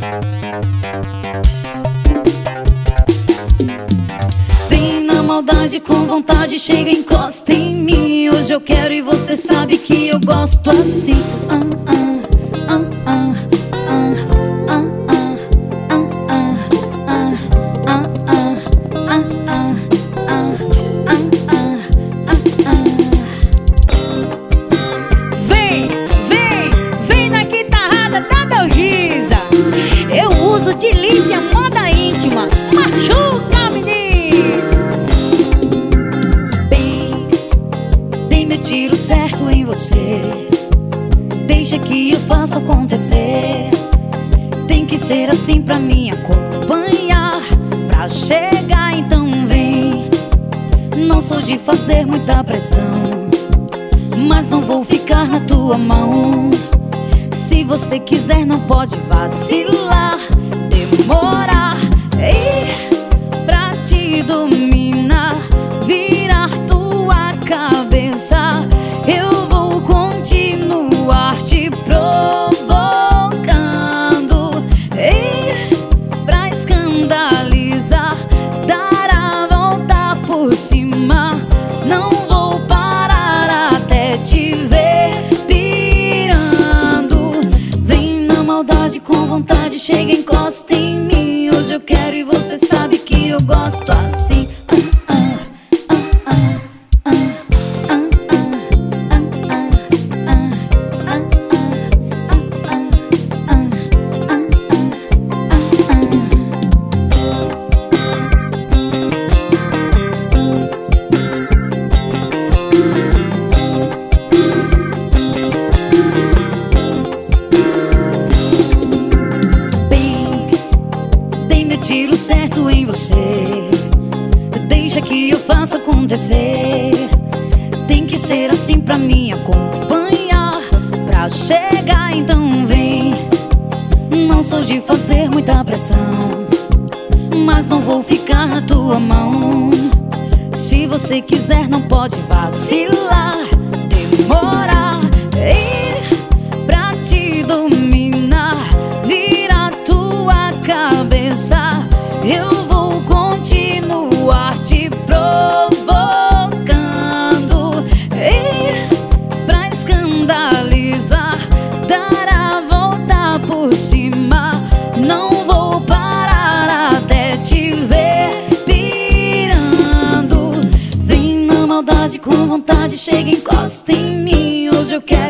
Vem na maldade com vontade, chega, encosta em mim. Hoje eu quero e você sabe que eu gosto assim. Vem na guitarrada da Dalgisa. Eu uso delícia, moda íntima, machuca, menino. Bem, meu tiro certo em você. Deixa que eu faço acontecer. Tem que ser assim pra me acompanhar, pra chegar, então vem. Não sou de fazer muita pressão, mas não vou ficar na tua mão. Se você quiser não pode vacilar, demorar. Pra te dominar, virar tua cabeça, eu vou continuar te provocando. Pra escandalizar, dar a volta por cima. Não vou parar até te ver pirando. Vem na maldade com vontade, chega, encosta em mim. Hoje eu quero e você sabe que eu gosto assim. Tiro certo em você. Deixa que eu faça acontecer. Tem que ser assim pra me acompanhar, pra chegar, então vem. Não sou de fazer muita pressão, mas não vou ficar na tua mão. Se você quiser não pode vacilar, demorar. Pra te dominar, virar tua cabeça, eu vou continuar te provocando. Pra escandalizar, dar a volta por cima. Não vou parar até te ver pirando. Vem na maldade com vontade, chega, encosta em mim. Hoje eu quero